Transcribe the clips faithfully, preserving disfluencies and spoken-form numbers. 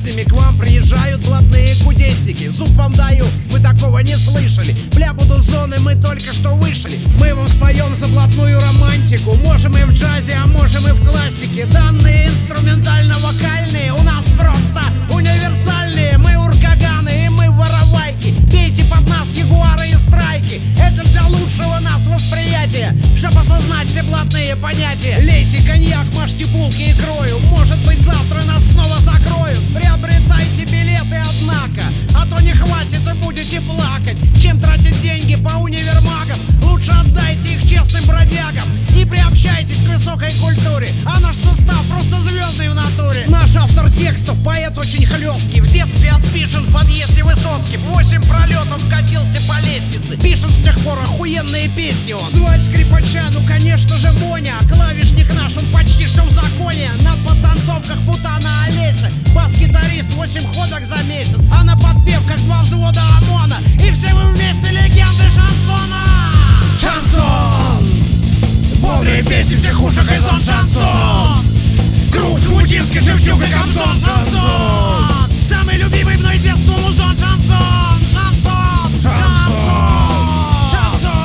песнями к вам приезжают блатные кудесники. Зуб вам даю, вы такого не слышали. Бля, буду зоны, мы только что вышли. Мы вам споем за блатную романтику. Можем и в джазе, а можем и в классике. Данные инструментально-вокальные у нас просто универсальные. Мы уркаганы и мы воровайки. Пейте под нас ягуары и страйки. Это для лучшего нас восприятия, чтобы осознать все блатные понятия. Лейте коньяк, мажьте булки и крою. Может быть, завтра нас снова закроют. Приобретайте билеты, однако, а то не хватит и будете плакать. Чем тратить деньги по универмагам? Лучше отдайте их честным бродягам и приобщайтесь к высокой культуре. А наш состав просто звездный в натуре. Наш автор текстов, поэт очень хлесткий. В детстве отпишен в подъезде Высоцким. Восемь пролетов катился по лестнице. Пишет с тех пор охуенные песни он. Звать скрипача, ну конечно же Боня. Клавишник наш, он почти что в законе. На подтанцовках Путана Олеся. Бас-гитарист, восемь ходок за месяц. А на подпевках два взвода ОМОНа. И все мы вместе легенды шансона. Шансон! Бодрые песни всех ушек и зон шансон. Круг Жгутинский, Шевчук и Кобзон шансон. Самый любимый мной детству музон шансон. Шансон! Шансон! Шансон!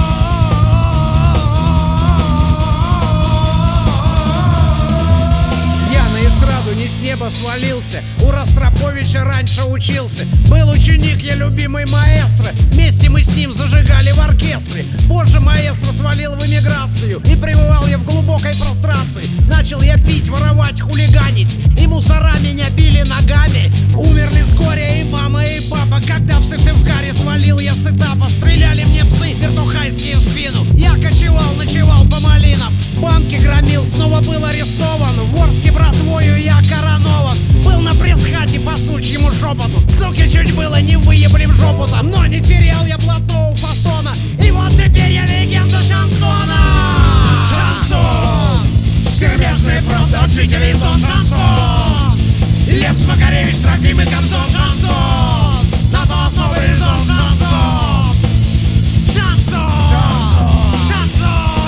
Я на эстраду не с неба свалился. У Ростроповича раньше учился. Был ученик, я любимый маэстро. Вместе мы с ним зажигали в оркестре. Позже маэстро свалил в эмиграцию. И пребывал я в глубокой прострации. Начал я пить, воровать, хулиганить. И мусора меня били ногами. Умерли с горя и мама, и папа. Когда в Сыктывкаре свалил я с этапа. Стреляли мне псы вертухайские в спину. Я кочевал, ночевал по малинам. Банки громил, снова был арестован. В Орске братвою я коронован. Был на пресс-хате по сучьему шепоту. Суки, чуть было не выебли в жопу там. Но не терял я блатного фасона. И вот теперь я легенда шансона. Шансон! Скорбяжная правда от жителей зон шансон. Лепс, Макаревич, Трофим и Кобзон шансон. На то особый зон шансон. Шансон! Шансон!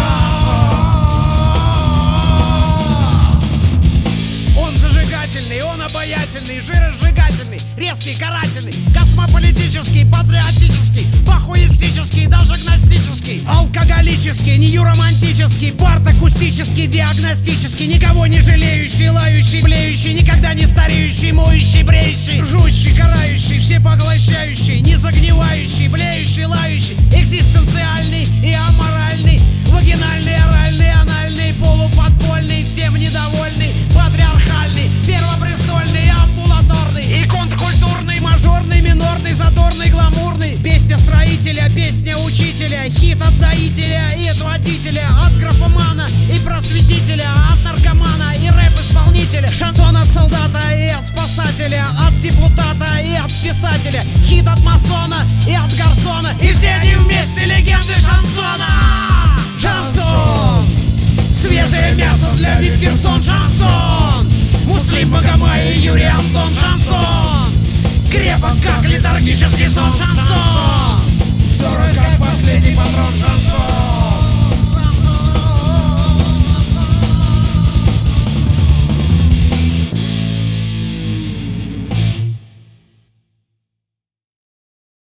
Он зажигательный, он обаятельный, жиросжигательный, резкий, карательный, космополитический, патриотический, похуистический, даже гностический, алкоголический, неюромантический, парт-акустический, диагностический, никого не жалеющий, лающий, блеющий, никогда не стареющий, моющий, бреющий, жующий, карающий, всепоглощающий, не загнивающий, блеющий, лающий, экзистенциальный и аморальный, вагинальный, оральный, анальный, полуподпольный, всем недовольный, патриархальный, первопрестольный, амбулаторный и контркультурный, мажорный, минорный, задорный, гламурный, песня строителя, песня учителя, хит от доителя и от водителя, от графомана и просветителя, от наркомана и рэп-исполнителя, шансон от солдата и от спасателя, от депутата и от писателя, хит от масона и от гарсона, и все они вместе легенды шансона. Шансон! Свежее мясо для вип-персон шансон. Муслим Магомай и Юрий Антон шансон. Крепок как летаргический сон шансон. Дорог как последний патрон шансон.